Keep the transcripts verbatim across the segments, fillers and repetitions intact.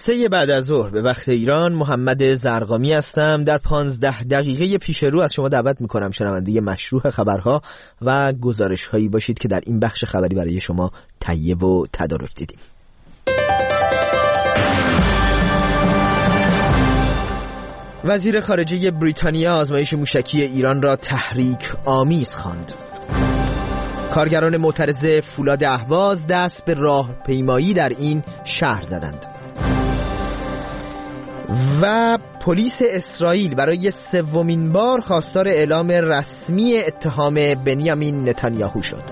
سه بعد از ظهر به وقت ایران، محمد زرقامی هستم. در پانزده دقیقه پیش رو از شما دعوت میکنم شنونده مشروع خبرها و گزارش هایی باشید که در این بخش خبری برای شما تهیه و تدارک دیدیم. وزیر خارجه بریتانیا آزمایش موشکی ایران را تحریک آمیز خواند. کارگران معترض فولاد اهواز دست به راهپیمایی در این شهر زدند. و پلیس اسرائیل برای سومین بار خواستار اعلام رسمی اتهام بنیامین نتانیاهو شد.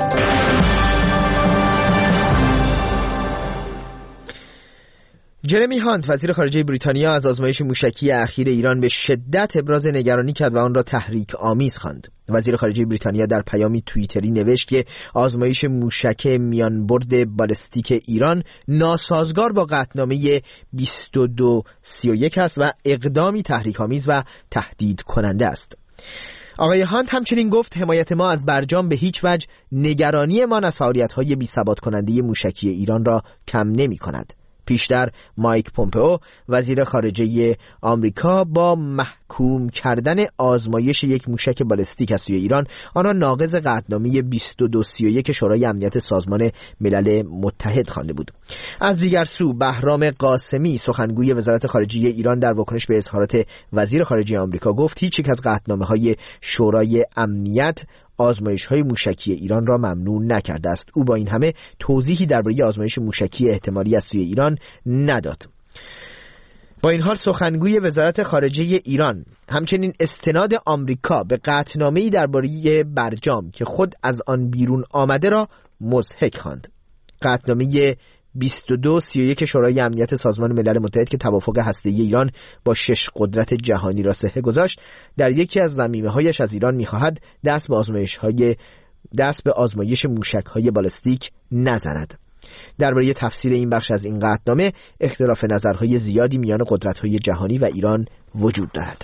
جرمی هانت وزیر خارجه بریتانیا از آزمایش موشکی اخیر ایران به شدت ابراز نگرانی کرد و آن را تحریک آمیز خواند. وزیر خارجه بریتانیا در پیامی توییتری نوشت که آزمایش موشک میانبرد بالستیک ایران ناسازگار با قطعنامه بیست و دو سی و یک است و اقدامی تحریک آمیز و تهدید کننده است. آقای هانت همچنین گفت حمایت ما از برجام به هیچ وجه نگرانی ما از فعالیت‌های بی‌ثبات کننده موشکی ایران را کم نمی‌کند. پیشتر مایک پومپئو وزیر خارجه آمریکا با محکوم کردن آزمایش یک موشک بالستیک از سوی ایران آن را ناقض قطعنامه بیست و دو سی و یک شورای امنیت سازمان ملل متحد خوانده بود. از دیگر سو بهرام قاسمی سخنگوی وزارت خارجه ایران در واکنش به اظهارات وزیر خارجه آمریکا گفت هیچ یک از قطعنامه‌های شورای امنیت آزمایش‌های موشکی ایران را ممنوع نکرده است. او با این همه توضیحی درباره آزمایش موشکی احتمالی از سوی ایران نداد. با این حال سخنگوی وزارت خارجه ایران همچنین استناد آمریکا به قطعنامه‌ای درباره برجام که خود از آن بیرون آمده را مضحک خواند. قطعنامه بیست و دو سی و یک شورای امنیت سازمان ملل متحد که توافق هسته‌ای ایران با شش قدرت جهانی را صحه گذاشت در یکی از ضمیمه‌هایش از ایران می‌خواهد دست به آزمایش‌های دست به آزمایش موشک‌های بالستیک نزند. درباره تفسیر این بخش از این قطعنامه اختلاف نظرهای زیادی میان قدرت‌های جهانی و ایران وجود دارد.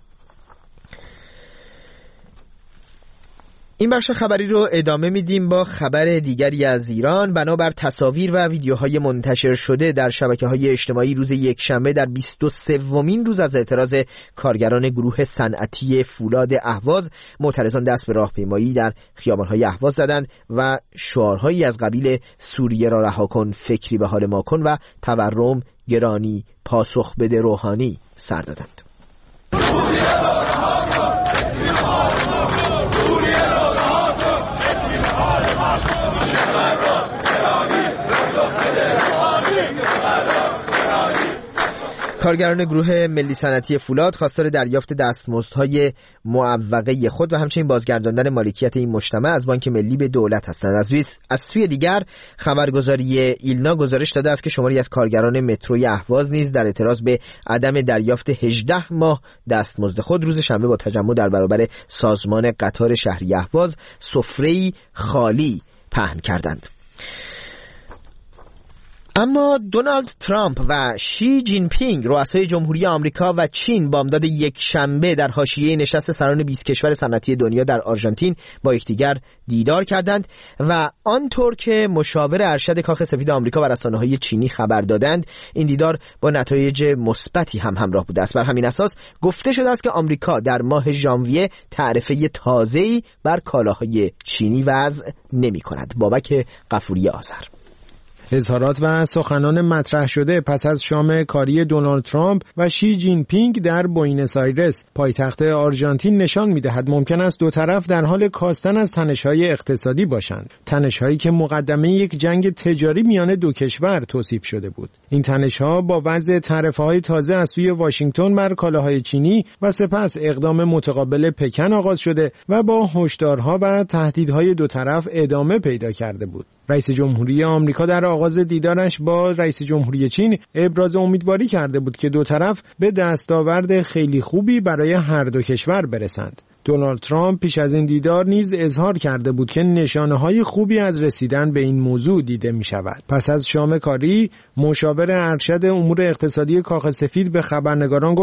این بخش خبری رو ادامه میدیم با خبر دیگری از ایران. بنابر تصاویر و ویدیوهای منتشر شده در شبکه‌های اجتماعی روز یکشنبه در بیست و سومین روز از اعتراض کارگران گروه صنعتی فولاد اهواز، معترضان دست به راهپیمایی در خیابان‌های اهواز زدند و شعارهایی از قبیل سوریه را رها کن، فکری به حال ما کن و تورم گرانی، پاسخ بده روحانی سر دادند. کارگران گروه ملی صنعتی فولاد خواستار دریافت دستمزدهای معوقه خود و همچنین بازگرداندن مالکیت این مجتمع از بانک ملی به دولت هستند. از, از سوی دیگر خبرگزاری ایلنا گزارش داده است که شماری از کارگران متروی اهواز نیز در اعتراض به عدم دریافت هجده ماه دستمزد خود روز شنبه با تجمع در برابر سازمان قطار شهری اهواز سفره‌ای خالی پهن کردند. اما دونالد ترامپ و شی جین پینگ رؤسای جمهوری آمریکا و چین بامداد یک شنبه در حاشیه نشست سران بیست کشور صنعتی دنیا در آرژانتین با یکدیگر دیدار کردند و آنطور که مشاور ارشد کاخ سفید آمریکا و رسانه‌های چینی خبر دادند این دیدار با نتایج مثبتی هم همراه بوده است. بر همین اساس گفته شده است که آمریکا در ماه ژانویه تعرفه تازه‌ای بر کالاهای چینی وضع نمی‌کند. بابک غفوری آذر. اظهارات و سخنان مطرح شده پس از شام کاری دونالد ترامپ و شی جین پینگ در بوئنوس آیرس پایتخت آرژانتین نشان می‌دهد ممکن است دو طرف در حال کاستن از تنش‌های اقتصادی باشند، تنش‌هایی که مقدمه یک جنگ تجاری میان دو کشور توصیف شده بود. این تنش‌ها با وضع تعرفه‌های تازه از سوی واشنگتن بر کالاهای چینی و سپس اقدام متقابل پکن آغاز شده و با هشدارها و تهدیدهای دو طرف ادامه پیدا کرده بود. رئیس جمهوری آمریکا در آغاز دیدارش با رئیس جمهوری چین ابراز امیدواری کرده بود که دو طرف به دستاورد خیلی خوبی برای هر دو کشور برسند. دونالد ترامپ پیش از این دیدار نیز اظهار کرده بود که نشانه‌های خوبی از رسیدن به این موضوع دیده می شود. پس از شام کاری، مشاور ارشد امور اقتصادی کاخ سفید به خبرنگاران گفت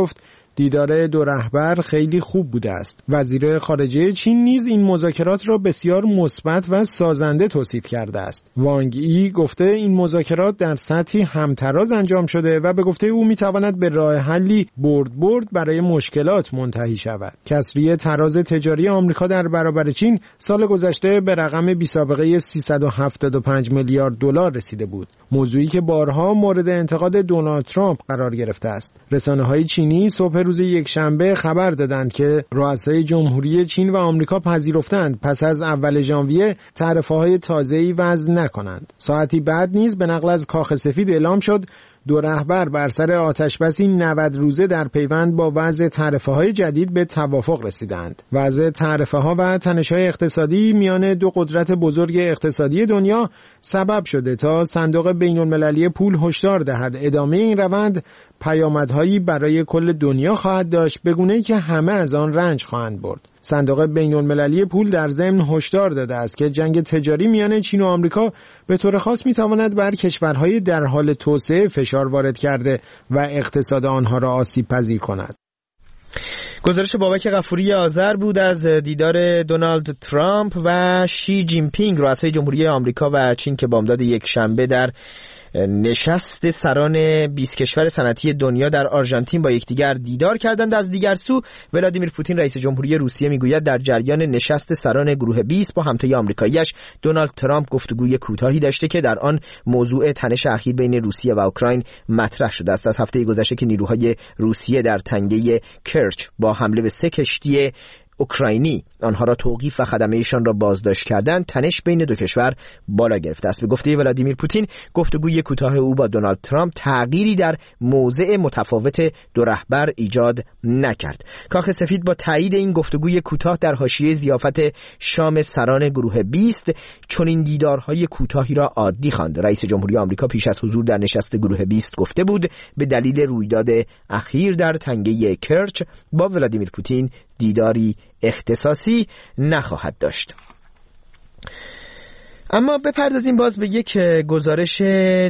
دیدار دو رهبر خیلی خوب بوده است. وزیر خارجه چین نیز این مذاکرات را بسیار مثبت و سازنده توصیف کرده است. وانگ ای گفته این مذاکرات در سطحی همتراز انجام شده و به گفته او میتواند به راه حلی برد برد برای مشکلات منتهی شود. کسری تراز تجاری آمریکا در برابر چین سال گذشته به رقم بی‌سابقه سیصد و هفتاد و پنج میلیارد دلار رسیده بود. موضوعی که بارها مورد انتقاد دونالد ترامپ قرار گرفته است. رسانه‌های چینی صبح روز یکشنبه خبر دادند که رؤسای جمهوری چین و آمریکا پذیرفتند پس از اول ژانویه تعرفه‌های تازه‌ای وضع نکنند. ساعتی بعد نیز به نقل از کاخ سفید اعلام شد دو رهبر بر سر آتشبسی نود روزه در پیوند با وضع تعرفه‌های جدید به توافق رسیدند. وضع تعرفه‌ها و تنش‌های اقتصادی میان دو قدرت بزرگ اقتصادی دنیا سبب شده تا صندوق بین‌المللی پول هشدار دهد ادامه این روند پیامدهایی برای کل دنیا خواهد داشت، به گونه‌ای که همه از آن رنج خواهند برد. صندوق بین‌المللی پول در ضمن هشدار داده است که جنگ تجاری میان چین و آمریکا به طور خاص میتواند بر کشورهای در حال توسعه فشار وارد کرده و اقتصاد آنها را آسیب پذیر کند. گزارش بابک غفوری آذر بود از دیدار دونالد ترامپ و شی جین پینگ رؤسای جمهوری آمریکا و چین که بامداد یک شنبه در نشست سران بیست کشور صنعتی دنیا در آرژانتین با یکدیگر دیدار کردند. از دیگر سو ولادیمیر پوتین رئیس جمهوری روسیه میگوید در جریان نشست سران گروه بیست با همتای آمریکایی‌اش دونالد ترامپ گفتگوی کوتاهی داشته که در آن موضوع تنش اخیر بین روسیه و اوکراین مطرح شده است. از هفته گذشته که نیروهای روسیه در تنگه کرچ با حمله به سه کشتی اوکراینی آنها را توقیف و خدمه‌شان را بازداشت کردند، تنش بین دو کشور بالا گرفته است. به گفته ولادیمیر پوتین گفتگوی کوتاه او با دونالد ترامپ تغییری در موضع متفاوت دو رهبر ایجاد نکرد. کاخ سفید با تایید این گفتگوی کوتاه در حاشیه ضیافت شام سران گروه بیست چنین دیدارهای کوتاهی را عادی خواند. رئیس جمهوری آمریکا پیش از حضور در نشست گروه بیست گفته بود به دلیل رویداد اخیر در تنگه کرچ با ولادیمیر پوتین دیداری اختصاصی نخواهد داشت. اما بپردازیم باز به یک گزارش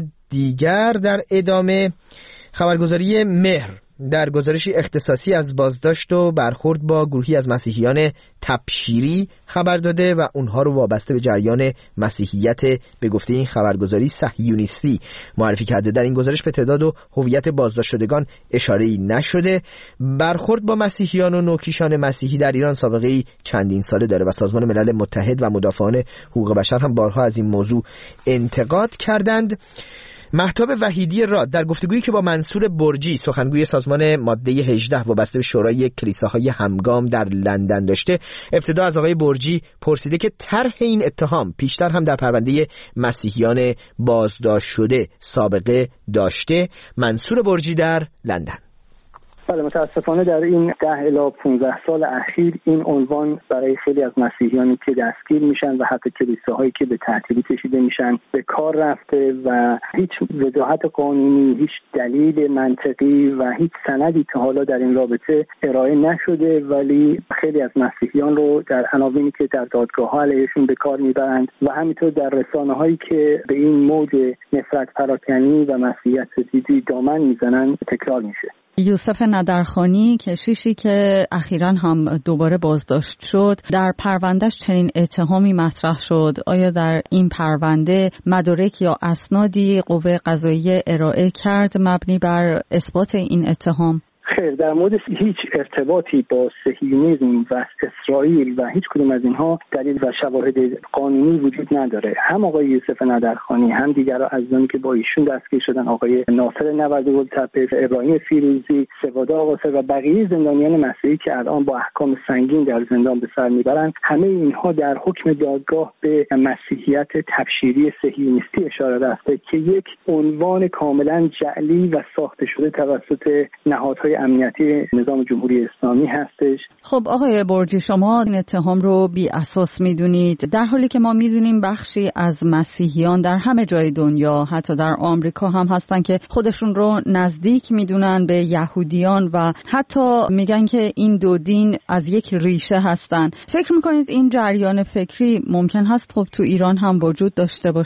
دیگر در ادامه. خبرگزاری مهر در گزارشی اختصاصی از بازداشت و برخورد با گروهی از مسیحیان تبشیری خبر داده و اونها رو وابسته به جریان مسیحیت به گفته این خبرگزاری صهیونیستی معرفی کرده. در این گزارش به تعداد و هویت بازداشت شدگان اشاره‌ای نشده. برخورد با مسیحیان و نوکیشان مسیحی در ایران سابقه‌ای چندین ساله داره و سازمان ملل متحد و مدافعان حقوق بشر هم بارها از این موضوع انتقاد کردند. مهتاب وحیدی راد در گفتگویی که با منصور برجی سخنگوی سازمان ماده هجده وابسته به شورای کلیساهای همگام در لندن داشته، ابتدا از آقای برجی پرسیده که طرح این اتهام پیشتر هم در پرونده مسیحیان بازداشت شده سابقه داشته. منصور برجی در لندن: بله، متاسفانه در این ده الی پانزده سال اخیر این عنوان برای خیلی از مسیحیانی که دستگیر میشن و حتی کلیساهایی که به تعطیلی کشیده میشن به کار رفته و هیچ وجاهت قانونی، هیچ دلیل منطقی و هیچ سندی تا حالا در این رابطه ارائه نشده، ولی خیلی از مسیحیان رو در عناوینی که در دادگاه‌ها علیهشون به کار میبرند و همینطور در رسانه‌هایی که به این موج نفرت پراکنی و مسیحیت ستیزی دامن میزنن تکرار میشه. یوسف ندرخانی کشیشی که اخیراً هم دوباره بازداشت شد، در پروندهش چنین اتهامی مطرح شد. آیا در این پرونده مدارک یا اسنادی قوه قضاییه ارائه کرد مبنی بر اثبات این اتهام؟ خیر، در مورد هیچ ارتباطی با صهیونیسم و اسرائیل و هیچ کدوم از اینها دلیل و شواهد قانونی وجود نداره. هم آقای یوسف ندرخانی هم دیگر عزیزانی که با ایشون دستگیر شدن، آقای ناصر نوردگل‌تپه، ابراهیم فیروزی، سواده آقاسر و بقیه زندانیان مسیحی که الان با احکام سنگین در زندان به سر میبرند، همه اینها در حکم دادگاه به مسیحیت تبشیری صهیونیستی اشاره رفته که یک عنوان کاملا جعلی و ساخته شده توسط نهادهای امنیتی نظام جمهوری اسلامی هستش. خب آقای برجی، شما این اتهام رو بی اساس میدونید، در حالی که ما میدونیم بخشی از مسیحیان در همه جای دنیا، حتی در آمریکا هم هستن که خودشون رو نزدیک میدونن به یهودیان و حتی میگن که این دو دین از یک ریشه هستن. فکر میکنید این جریان فکری ممکن هست خب تو ایران هم وجود داشته باشه؟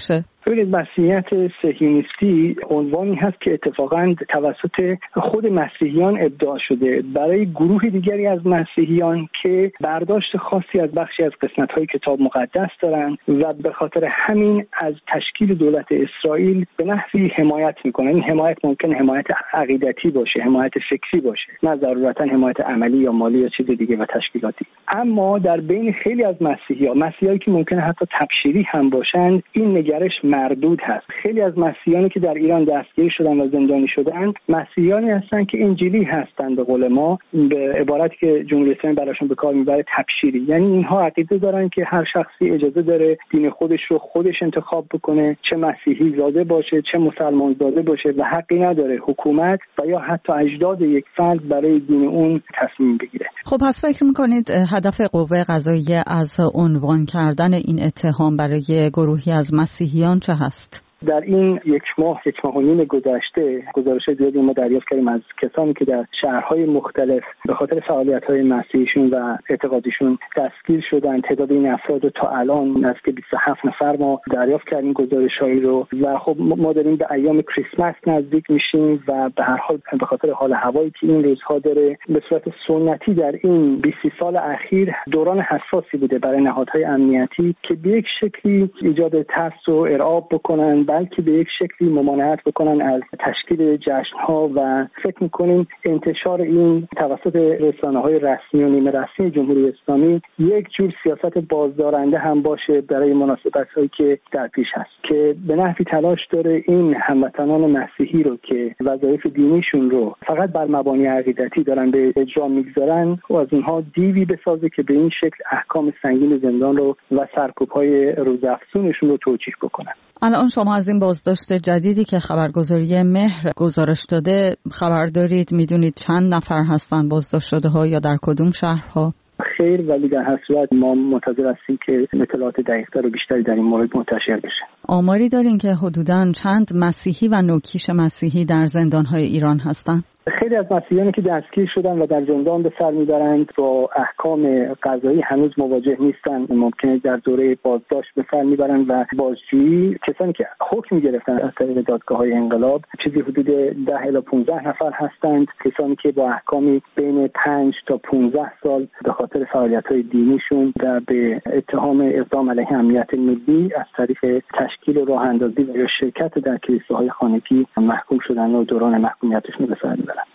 ببینید مسیحیت صهیونیستی عنوانی هست که اتفاقاً توسط خود مسیحیان ابداع شده برای گروه دیگری از مسیحیان که برداشت خاصی از بخشی از قسمت‌های کتاب مقدس دارن و به خاطر همین از تشکیل دولت اسرائیل به نحوی حمایت میکنن. این حمایت ممکن حمایت عقیدتی باشه، حمایت فکری باشه، نه ضرورتاً حمایت عملی یا مالی یا چیز دیگه و تشکیلاتی. اما در بین خیلی از مسیحیان، مسیحایی که ممکنه حتی تبشیری هم باشند، این نگرش مردود هست. خیلی از مسیحیانی که در ایران دستگیر شدن و زندانی شدن، مسیحیانی هستند که انجیلی هستند، به قول ما، به عبارتی که جمهوری اسلامی براشون به کار میبره تبشیری. یعنی اینها عقیده دارن که هر شخصی اجازه داره دین خودش رو خودش انتخاب بکنه، چه مسیحی زاده باشه چه مسلمان زاده باشه، و حقی نداره حکومت و یا حتی اجداد یک فرد برای دین اون تصمیم بگیره. خب پس فکر میکنید هدف قوه قضاییه از عنوان کردن این اتهام برای گروهی از مسیحیان چه هست؟ در این یک ماه یک ماه و نیم گذشته گزارش زیادی ما دریافت کردیم از کسانی که در شهرهای مختلف به خاطر فعالیت‌های مسیحیشون و اعتقادیشون دستگیر شدن. تعداد این افراد رو تا الان نزدیک بیست و هفت نفر ما دریافت کردیم گزارش‌هایی رو، و خب ما داریم به ایام کریسمس نزدیک میشیم و به هر حال به خاطر حال هوایی که این روزها داره، به صورت سنتی در این بیست سال اخیر دوران حساسی بوده برای نهادهای امنیتی که به یک شکلی ایجاد ترس و ارعاب بکنن، بلکه به یک شکلی ممانعت بکنن از تشکیل جشن‌ها. و فکر می‌کنیم انتشار این توسط رسانه‌های رسمی و نیمه رسمی جمهوری اسلامی یک جور سیاست بازدارنده هم باشه برای مناسبت‌هایی که در پیش هست، که به نحوی تلاش داره این هموطنان مسیحی رو که وظایف دینیشون رو فقط بر مبانی عقیدتی دارن به اجرا می‌گذارن و از اونها دیوی بسازه که به این شکل احکام سنگین زندان رو و سرکوب‌های روزافزونشون رو توجیه بکنن. الان شما از این بازداشت جدیدی که خبرگزاری مهر گزارش داده خبر دارید؟ میدونید چند نفر هستن بازداشت شده ها یا در کدوم شهرها؟ خیر، ولی در هر صورت ما منتظر هستیم که اطلاعات دقیق‌تر و بیشتری در این مورد منتشر بشه. آماری دارین که حدوداً چند مسیحی و نوکیش مسیحی در زندان‌های ایران هستن؟ خیلی از مسیحیانی که دستگیر شدن و در زندان به سر میبرند با احکام قضایی هنوز مواجه نیستن. ممکنه در دوره بازداشت به سر میبرند و بازجویی. کسانی که حکم گرفتن از طریق دادگاه‌های انقلاب چیزی حدود ده الی پانزده نفر هستند. کسانی که با احکامی بین پنج تا پانزده سال به خاطر فعالیت‌های دینیشون و به اتهام اقدام علیه امنیت ملی از طریق تشکیل راه اندازی و یا شرکت در کلیساهای خانگی محکوم شدن و دوران محکومیتشون به سر میبرند.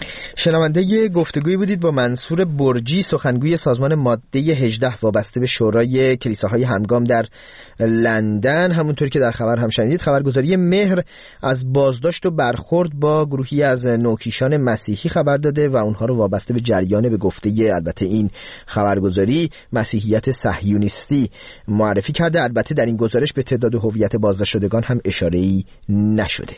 شنونده گفتگویی بودید با منصور برجی، سخنگوی سازمان ماده هجده وابسته به شورای کلیساهای همگام در لندن. همونطور که در خبر هم شنیدید، خبرگزاری مهر از بازداشت و برخورد با گروهی از نوکیشان مسیحی خبر داده و اونها رو وابسته به جریان، به گفته البته این خبرگزاری، مسیحیت صهیونیستی معرفی کرده. البته در این گزارش به تعداد و هویت بازداشت شدگان هم اشاره‌ای نشده.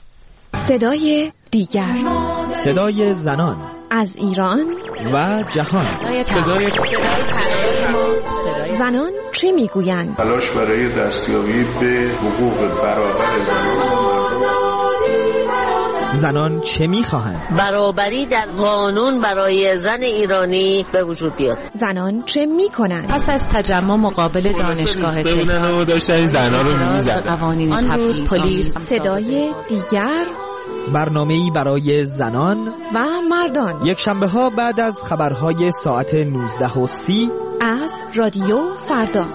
صدای دیگر، صدای زنان از ایران و جهان. صدای زنان چه میگویند؟ تلاش برای دستیابی به حقوق برابر زنان. زنان چه میخواهند؟ برابری در قانون برای زن ایرانی به وجود بیاد. زنان چه میکنند؟ پس از تجمع مقابل دانشگاه تهران داشتن زنان رو میزدن. آن روز پلیس. صدای دیگر، برنامه‌ای برای زنان و مردان، یک شنبه ها بعد از خبرهای ساعت نوزده و سی از رادیو فردا.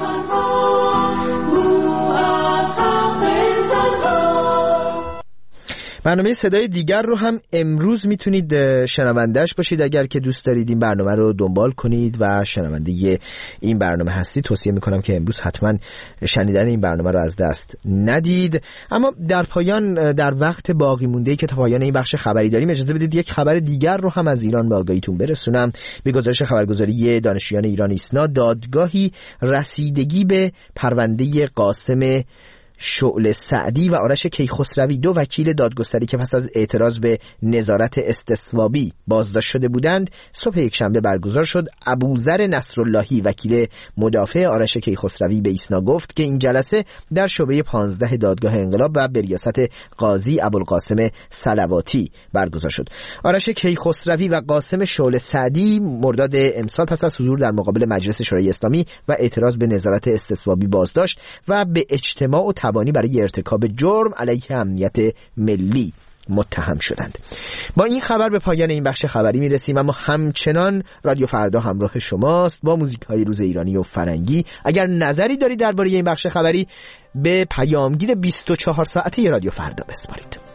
برنامه صدای دیگر رو هم امروز میتونید شنوندهش باشید. اگر که دوست دارید این برنامه رو دنبال کنید و شنونده این برنامه هستید، توصیه میکنم که امروز حتما شنیدن این برنامه رو از دست ندید. اما در پایان، در وقت باقی مونده که تا پایان این بخش خبری داریم، اجازه بدید یک خبر دیگر رو هم از ایران به آگاهیتون برسونم. به گزارش خبرگزاری دانشجویان ایران ایسنا، دادگاهی رسیدگی به پرونده قاسم شعله سعدی و آرش کیخسروی، دو وکیل دادگستری که پس از اعتراض به نظارت استصوابی بازداشت شده بودند، صبح یکشنبه برگزار شد. ابوذر نصراللهی، وکیل مدافع آرش کیخسروی، به ایسنا گفت که این جلسه در شعبه پانزده دادگاه انقلاب و به ریاست قاضی ابوالقاسم صلواتی برگزار شد. آرش کیخسروی و قاسم شعله سعدی مرداد امسال پس از حضور در مقابل مجلس شورای اسلامی و اعتراض به نظارت استصوابی بازداشت و به اجتماع و زبانی برای ارتکاب جرم علیه امنیت ملی متهم شدند. با این خبر به پایان این بخش خبری میرسیم، اما همچنان رادیو فردا همراه شماست با موزیک های روز ایرانی و فرنگی. اگر نظری دارید درباره این بخش خبری به پیامگیر بیست و چهار ساعته رادیو فردا بسپارید.